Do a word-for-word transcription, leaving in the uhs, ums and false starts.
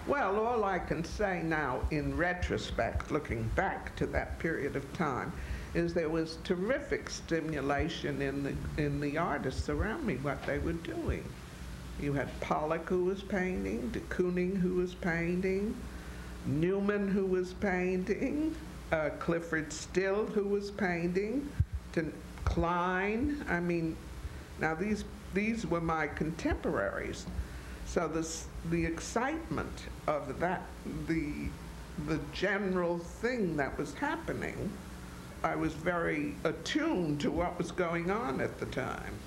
Well, all I can say now, in retrospect, looking back to that period of time, is there was terrific stimulation in the in the artists around me, what they were doing. You had Pollock, who was painting, de Kooning, who was painting, Newman, who was painting, uh, Clifford Still, who was painting, to Klein. I mean, now these these were my contemporaries. So this, the excitement of that, the the general thing that was happening, I was very attuned to what was going on at the time.